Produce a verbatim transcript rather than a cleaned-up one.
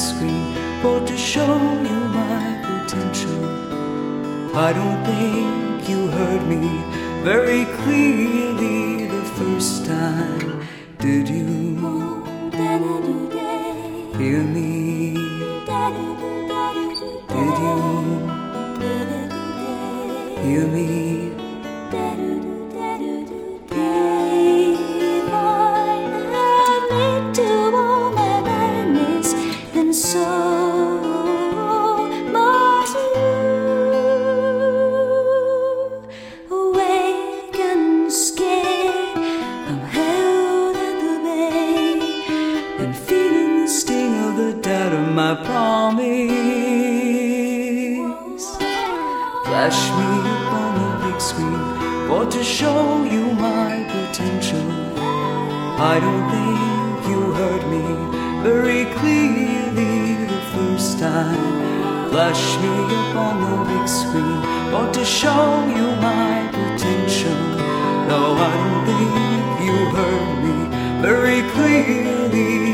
screen for to show you my potential. I don't think you heard me very clearly the first time. Did you hear me? Did you hear me? So must you, awake and scared, I'm held at the bay and feeling the sting of the doubt of my promise. Flash me up on the big screen for to show you my potential. I don't think you heard me very clearly the first time. Flash me up on the big screen for to show you my potential. No, I don't think you heard me very clearly